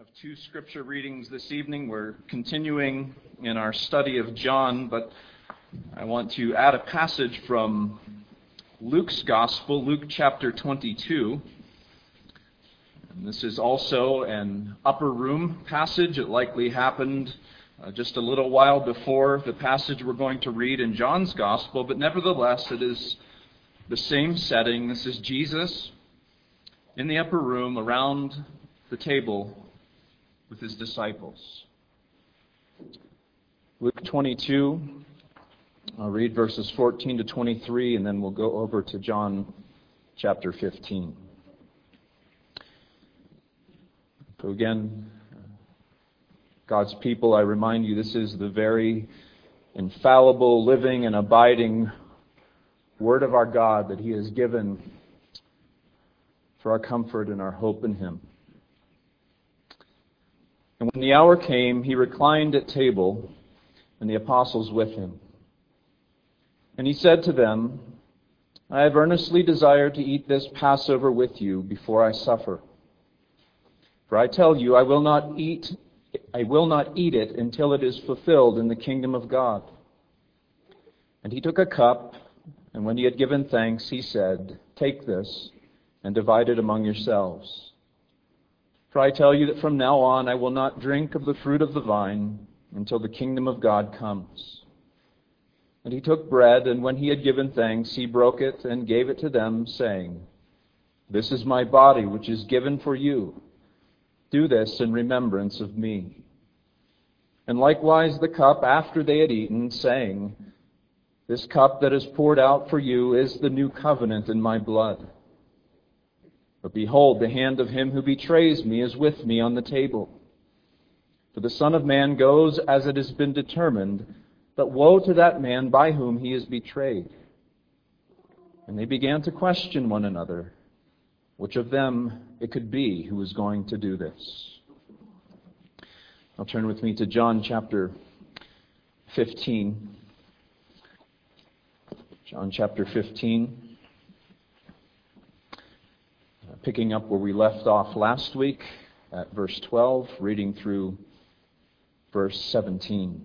have two scripture readings this evening. We're continuing in our study of John, but I want to add a passage from Luke's Gospel, Luke chapter 22. And this is also an upper room passage. It likely happened just a little while before the passage we're going to read in John's Gospel, but nevertheless it is the same setting. This is Jesus in the upper room around the table with his disciples. Luke 22, I'll read verses 14 to 23, and then we'll go over to John chapter 15. So again, God's people, I remind you, this is the very infallible, living, and abiding Word of our God that He has given for our comfort and our hope in Him. And when the hour came, He reclined at table, and the apostles with Him. And He said to them, I have earnestly desired to eat this Passover with you before I suffer. For I tell you, I will not eat it until it is fulfilled in the kingdom of God. And He took a cup, and when He had given thanks, He said, Take this, and divide it among yourselves. For I tell you that from now on I will not drink of the fruit of the vine until the kingdom of God comes. And He took bread, and when He had given thanks, He broke it and gave it to them, saying, This is my body, which is given for you. Do this in remembrance of me. And likewise the cup after they had eaten, saying, This cup that is poured out for you is the new covenant in my blood. But behold, the hand of him who betrays me is with me on the table. For the Son of Man goes as it has been determined, but woe to that man by whom he is betrayed. And they began to question one another, which of them it could be who was going to do this. Now turn with me to John chapter 15. John chapter 15. Picking up where we left off last week at verse 12, reading through verse 17.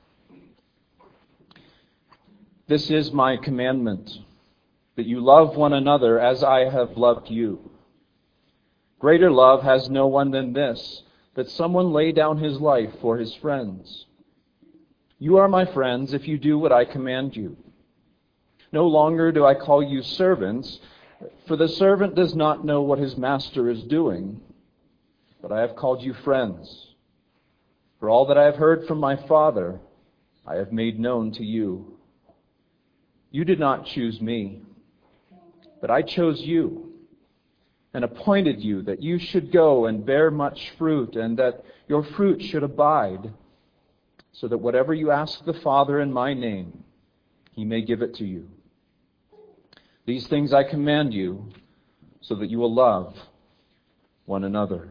This is my commandment, that you love one another as I have loved you. Greater love has no one than this, that someone lay down his life for his friends. You are my friends if you do what I command you. No longer do I call you servants, for the servant does not know what his master is doing, but I have called you friends. For all that I have heard from my Father, I have made known to you. You did not choose me, but I chose you and appointed you that you should go and bear much fruit, and that your fruit should abide, so that whatever you ask the Father in my name, He may give it to you. These things I command you, so that you will love one another.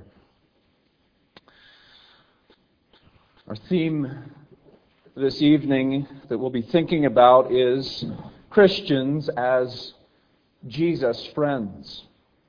Our theme this evening that we'll be thinking about is Christians as Jesus' friends.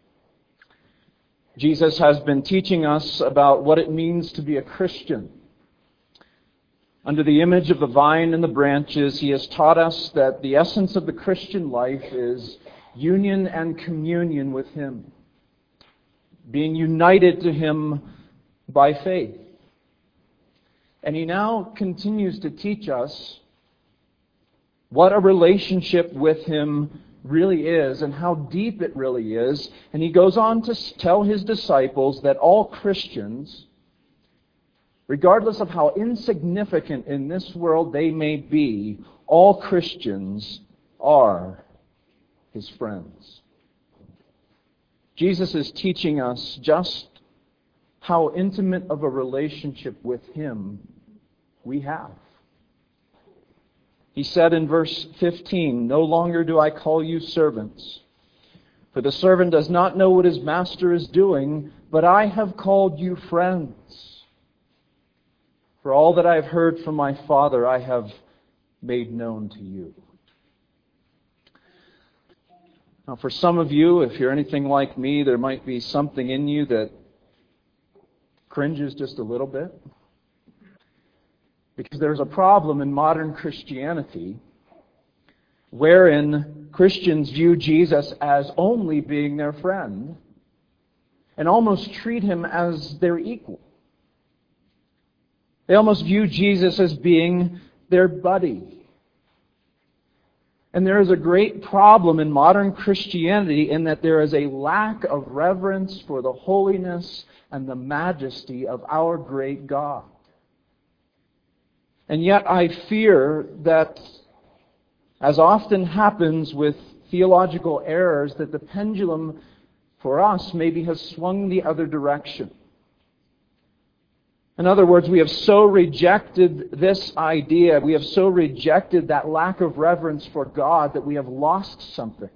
Jesus has been teaching us about what it means to be a Christian. Under the image of the vine and the branches, He has taught us that the essence of the Christian life is union and communion with Him, being united to Him by faith. And He now continues to teach us what a relationship with Him really is and how deep it really is. And He goes on to tell His disciples that all Christians, regardless of how insignificant in this world they may be, all Christians are His friends. Jesus is teaching us just how intimate of a relationship with Him we have. He said in verse 15, No longer do I call you servants, for the servant does not know what his master is doing, but I have called you friends. For all that I have heard from my Father, I have made known to you. Now, for some of you, if you're anything like me, there might be something in you that cringes just a little bit. Because there's a problem in modern Christianity wherein Christians view Jesus as only being their friend and almost treat him as their equal. They almost view Jesus as being their buddy. And there is a great problem in modern Christianity in that there is a lack of reverence for the holiness and the majesty of our great God. And yet I fear that, as often happens with theological errors, that the pendulum for us maybe has swung the other direction. In other words, we have so rejected this idea, we have so rejected that lack of reverence for God that we have lost something.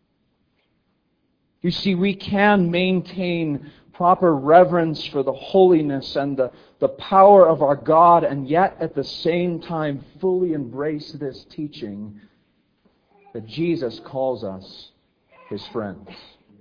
You see, we can maintain proper reverence for the holiness and the power of our God, and yet at the same time fully embrace this teaching that Jesus calls us His friends.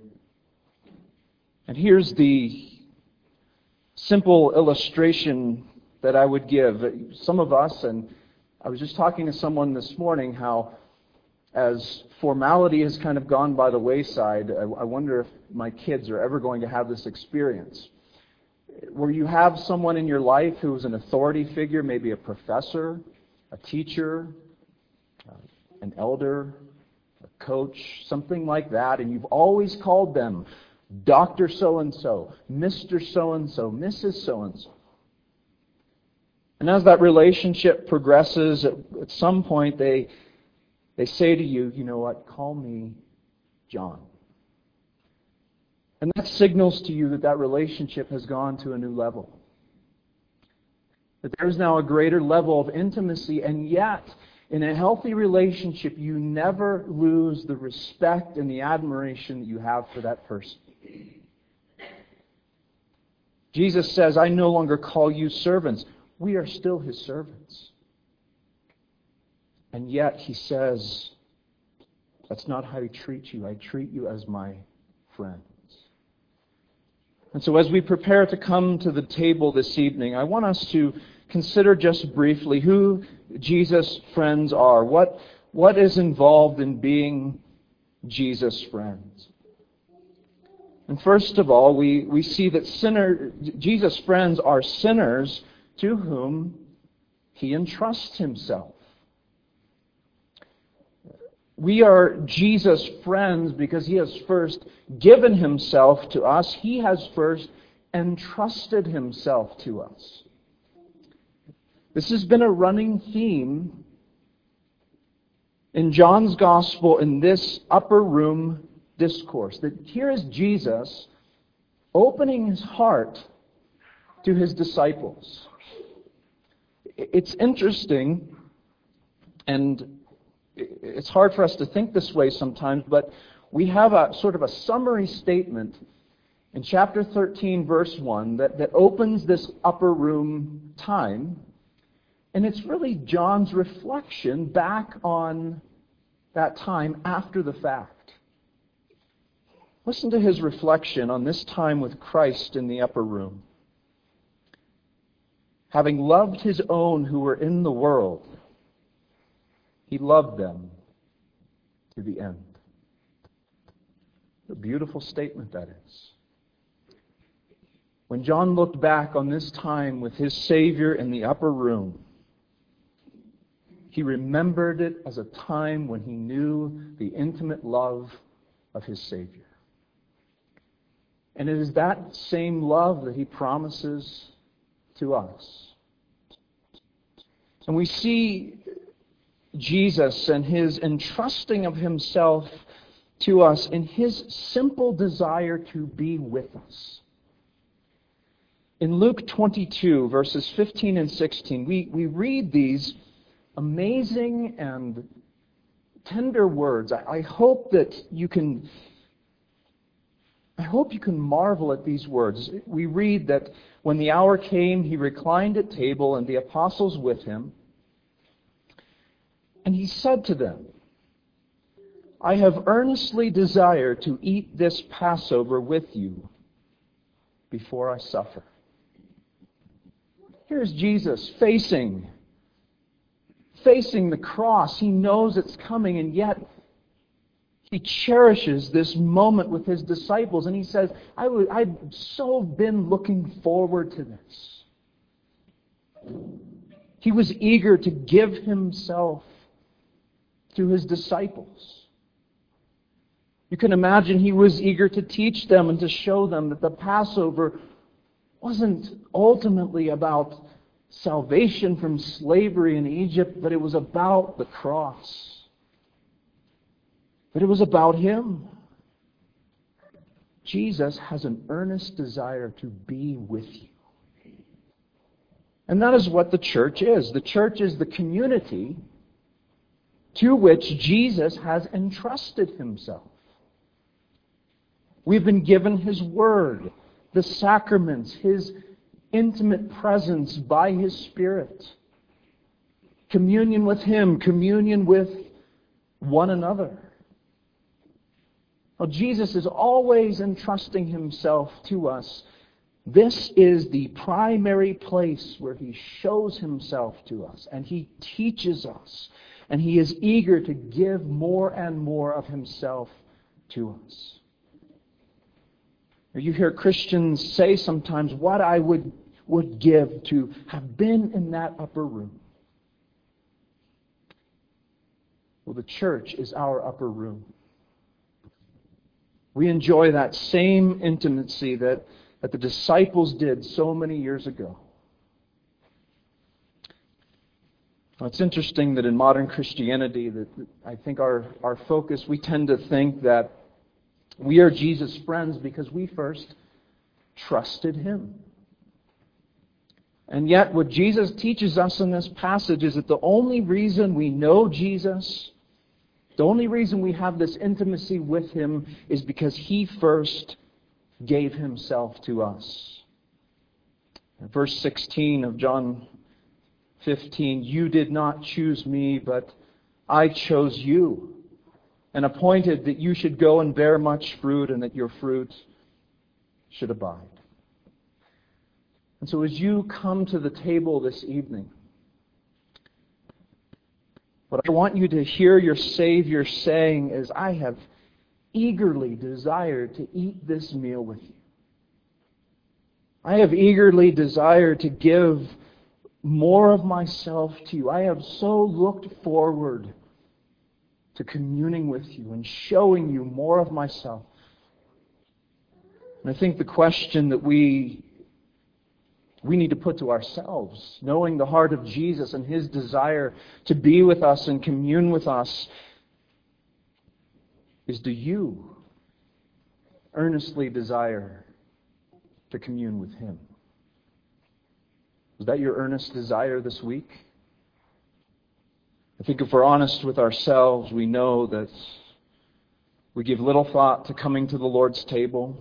And here's the simple illustration that I would give. Some of us, and I was just talking to someone this morning, how as formality has kind of gone by the wayside, I wonder if my kids are ever going to have this experience, where you have someone in your life who is an authority figure, maybe a professor, a teacher, an elder, a coach, something like that, and you've always called them Dr. So-and-so, Mr. So-and-so, Mrs. So-and-so. And as that relationship progresses, at some point they say to you, you know what, call me John. And that signals to you that that relationship has gone to a new level. That there's now a greater level of intimacy, and yet, in a healthy relationship, you never lose the respect and the admiration that you have for that person. Jesus says, I no longer call you servants. We are still His servants. And yet He says, that's not how I treat you. I treat you as my friends. And so as we prepare to come to the table this evening, I want us to consider just briefly who Jesus' friends are. What is involved in being Jesus' friends? And first of all, we see that Jesus' friends are sinners to whom He entrusts Himself. We are Jesus' friends because He has first given Himself to us. He has first entrusted Himself to us. This has been a running theme in John's Gospel in this upper room discourse. That here is Jesus opening His heart to His disciples. It's interesting, and it's hard for us to think this way sometimes, but we have a sort of a summary statement in chapter 13, verse 1, that opens this upper room time. And it's really John's reflection back on that time after the fact. Listen to his reflection on this time with Christ in the upper room. Having loved His own who were in the world, He loved them to the end. What a beautiful statement that is. When John looked back on this time with his Savior in the upper room, he remembered it as a time when he knew the intimate love of his Savior. And it is that same love that He promises to us. And we see Jesus and His entrusting of Himself to us in His simple desire to be with us. In Luke 22, verses 15 and 16, we read these amazing and tender words. I hope that you can marvel at these words. We read that when the hour came, He reclined at table and the apostles with Him. And He said to them, I have earnestly desired to eat this Passover with you before I suffer. Here's Jesus facing the cross. He knows it's coming, and yet He cherishes this moment with His disciples. And He says, I've so been looking forward to this. He was eager to give Himself to His disciples. You can imagine He was eager to teach them and to show them that the Passover wasn't ultimately about salvation from slavery in Egypt, but it was about the cross. But it was about Him. Jesus has an earnest desire to be with you. And that is what the church is. The church is the community to which Jesus has entrusted Himself. We've been given His Word, the sacraments, His intimate presence by His Spirit. Communion with Him, communion with one another. Well, Jesus is always entrusting Himself to us. This is the primary place where He shows Himself to us, and He teaches us, and He is eager to give more and more of Himself to us. You hear Christians say sometimes, what I would give to have been in that upper room. Well, the church is our upper room. We enjoy that same intimacy that the disciples did so many years ago. Well, it's interesting that in modern Christianity, that I think our focus, we tend to think that we are Jesus' friends because we first trusted Him. And yet what Jesus teaches us in this passage is that the only reason we know Jesus, the only reason we have this intimacy with Him is because He first gave Himself to us. In verse 16 of John 15, you did not choose me, but I chose you and appointed that you should go and bear much fruit and that your fruit should abide. And so as you come to the table this evening, what I want you to hear your Savior saying is, I have eagerly desired to eat this meal with you. I have eagerly desired to give more of myself to you. I have so looked forward to communing with you and showing you more of myself. And I think the question that we need to put to ourselves, knowing the heart of Jesus and His desire to be with us and commune with us, is, do you earnestly desire to commune with Him? Is that your earnest desire this week? I think if we're honest with ourselves, we know that we give little thought to coming to the Lord's table.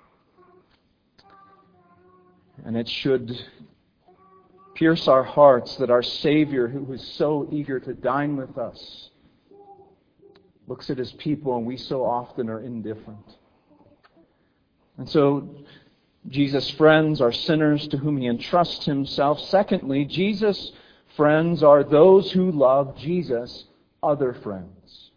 And it should pierce our hearts that our Savior, who is so eager to dine with us, looks at His people and we so often are indifferent. And so, Jesus' friends are sinners to whom He entrusts Himself. Secondly, Jesus' friends are those who love Jesus' other friends.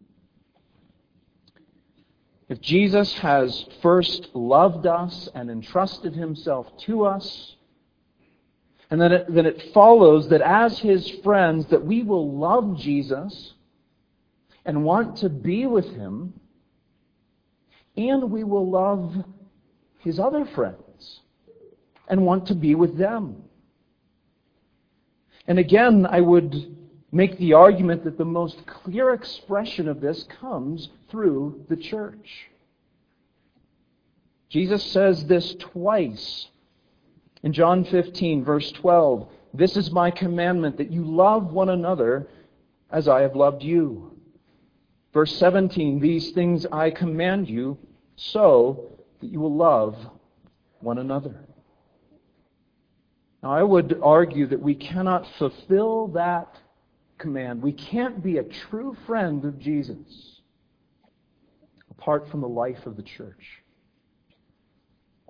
If Jesus has first loved us and entrusted Himself to us, and then it follows that as His friends that we will love Jesus and want to be with Him, and we will love His other friends and want to be with them. And again, I would make the argument that the most clear expression of this comes through the church. Jesus says this twice. In John 15, verse 12, this is my commandment, that you love one another as I have loved you. Verse 17, these things I command you so that you will love one another. Now, I would argue that we cannot fulfill that command. We can't be a true friend of Jesus apart from the life of the church.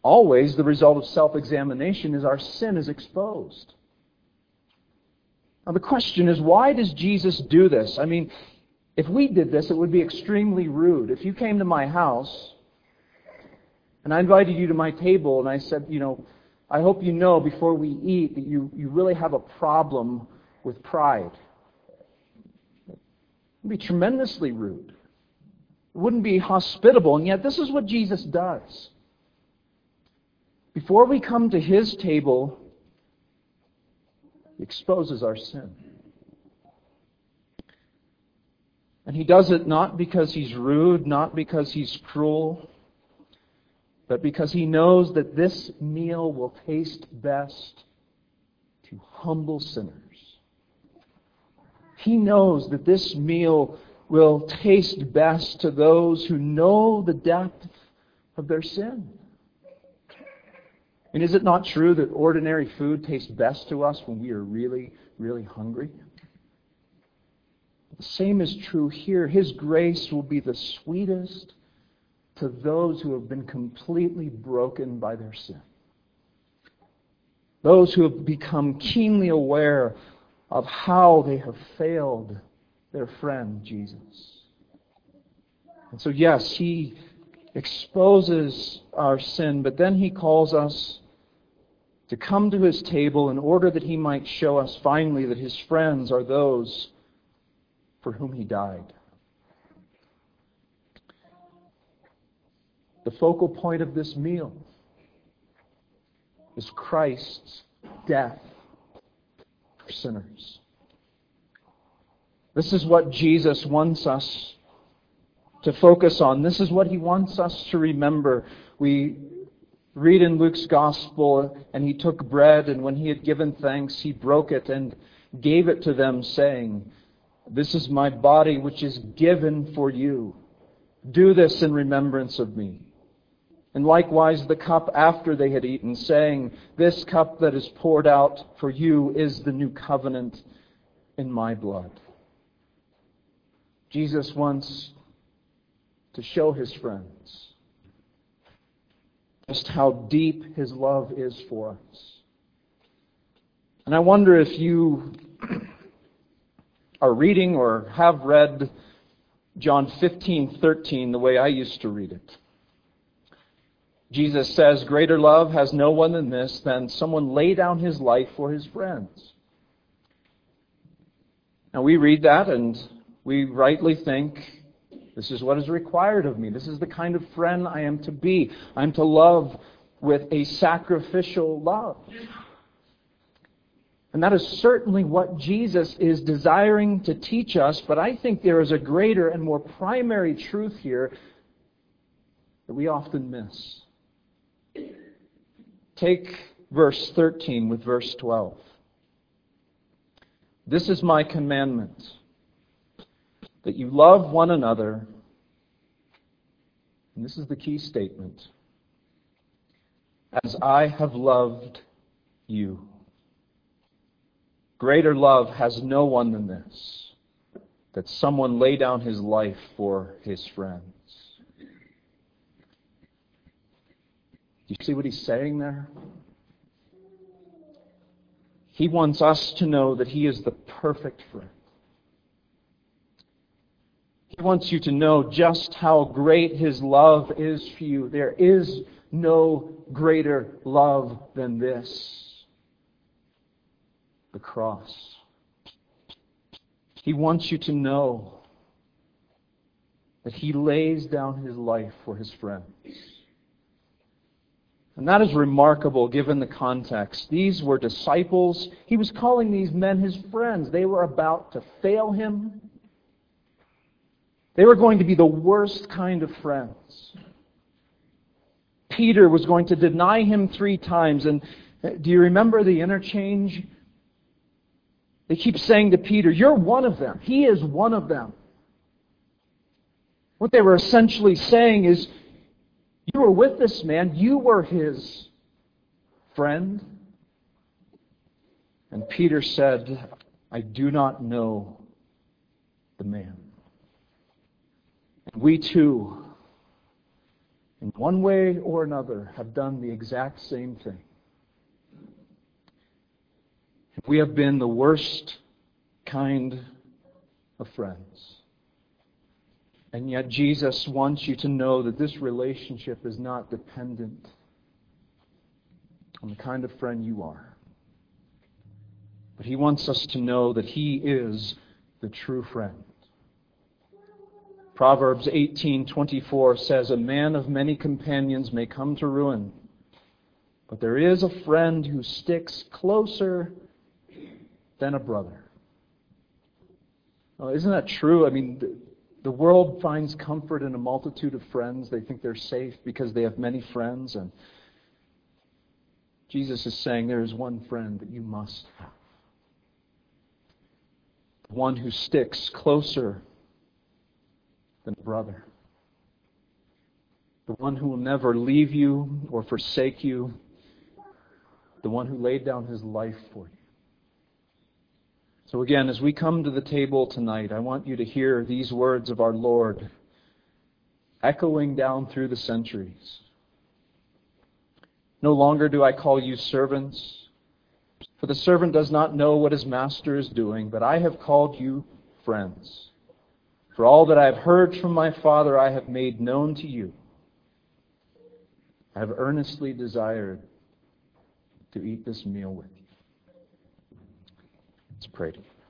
always the result of self-examination is our sin is exposed. Now the question is, why does Jesus do this? I mean, if we did this, it would be extremely rude. If you came to my house and I invited you to my table and I said, I hope you know before we eat that you really have a problem with pride. It would be tremendously rude. It wouldn't be hospitable, and yet this is what Jesus does. Before we come to His table, He exposes our sin. And He does it not because He's rude, not because He's cruel, but because He knows that this meal will taste best to humble sinners. He knows that this meal will taste best to those who know the depth of their sin. And is it not true that ordinary food tastes best to us when we are really, really hungry? The same is true here. His grace will be the sweetest to those who have been completely broken by their sin. Those who have become keenly aware of how they have failed their friend, Jesus. And so yes, He exposes our sin, but then He calls us to come to His table in order that He might show us finally that His friends are those for whom He died. The focal point of this meal is Christ's death for sinners. This is what Jesus wants us to focus on. This is what He wants us to remember. We read in Luke's Gospel, and He took bread, and when He had given thanks, He broke it and gave it to them, saying, "This is my body, which is given for you. Do this in remembrance of me." And likewise the cup after they had eaten, saying, "This cup that is poured out for you is the new covenant in my blood." Jesus wants to show His friends just how deep His love is for us. And I wonder if you are reading or have read John 15:13 the way I used to read it. Jesus says, "Greater love has no one than this, than someone lay down his life for his friends." Now we read that and we rightly think, this is what is required of me. This is the kind of friend I am to be. I'm to love with a sacrificial love. And that is certainly what Jesus is desiring to teach us, but I think there is a greater and more primary truth here that we often miss. Take verse 13 with verse 12. "This is my commandment, that you love one another," and this is the key statement, "as I have loved you." Greater love has no one than this, that someone lay down his life for his friends. Do you see what He's saying there? He wants us to know that He is the perfect friend. He wants you to know just how great His love is for you. There is no greater love than this: the cross. He wants you to know that He lays down His life for His friends. And that is remarkable given the context. These were disciples. He was calling these men His friends. They were about to fail Him. They were going to be the worst kind of friends. Peter was going to deny Him 3 times. And do you remember the interchange? They keep saying to Peter, "You're one of them. He is one of them." What they were essentially saying is, you were with this man. You were his friend. And Peter said, "I do not know the man." And we too in one way or another, have done the exact same thing. We have been the worst kind of friends. And yet Jesus wants you to know that this relationship is not dependent on the kind of friend you are. But He wants us to know that He is the true friend. Proverbs 18:24 says, "A man of many companions may come to ruin, but there is a friend who sticks closer than a brother." Well, isn't that true? I mean, the world finds comfort in a multitude of friends. They think they're safe because they have many friends. And Jesus is saying there is one friend that you must have. The one who sticks closer than a brother. The one who will never leave you or forsake you. The one who laid down His life for you. So again, as we come to the table tonight, I want you to hear these words of our Lord echoing down through the centuries. "No longer do I call you servants, for the servant does not know what his master is doing, but I have called you friends. For all that I have heard from my Father I have made known to you. I have earnestly desired to eat this meal with you." Let's pray together.